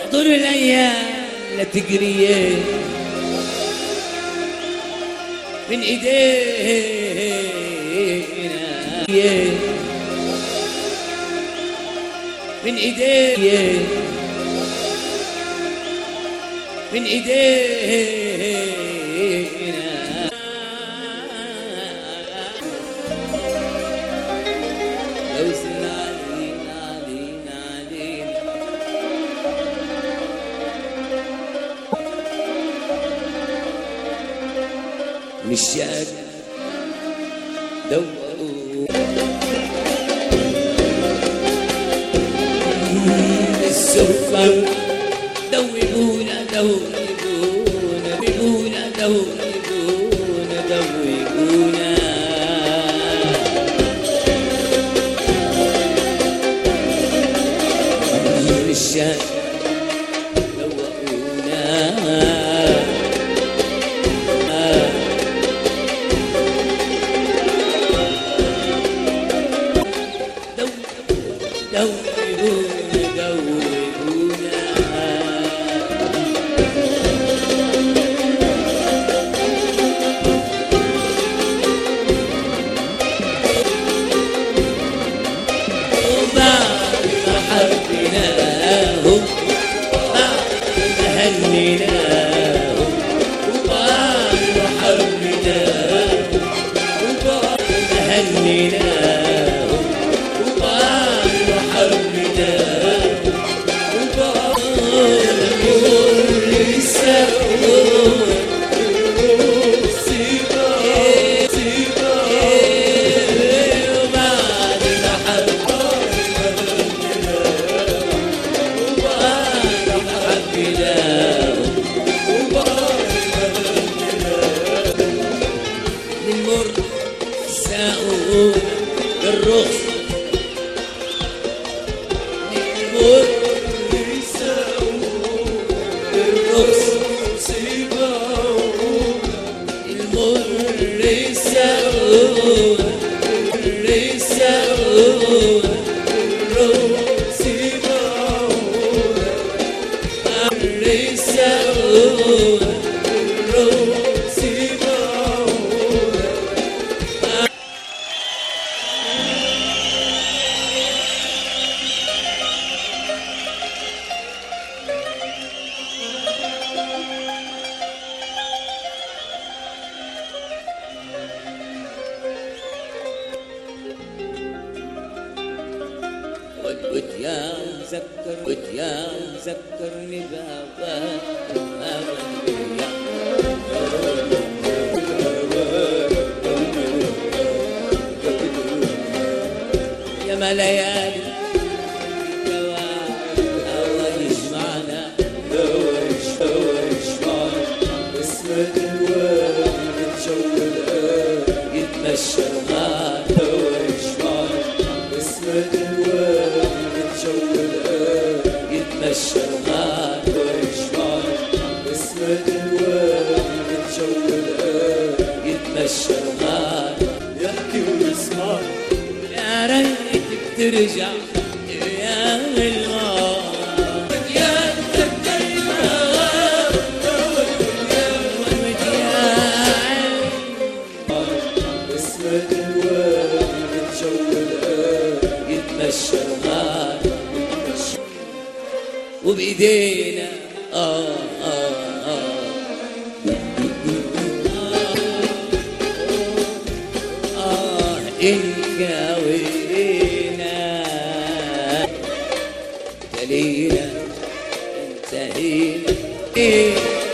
طول الايام لا تجري من ايدينا من ايدينا من ايدينا وزن علينا علينا علينا مش قادر دوقوا السفر دوقونا دوقونا دوقونا دوقونا دوقونا مش قادر دوقونا بالرخص المر بالرخص المر يساوون ويا ذكرني يا ما ليالي دوايش معنا دوايش معنا اسمة الوادي بتشوق يتمشى معنا دوايش معنا اسمة الوادي بتشوق يتمشى معنا دوايش معنا اسمة الوادي بتشوق يتمشى معنا يحكي ويسمع يا ريت بترجع ايام الماضي يا تذكرني اسمة الوادي بتشوق يتمشى معنا وبايدينا انكوينا دلينا انتهينا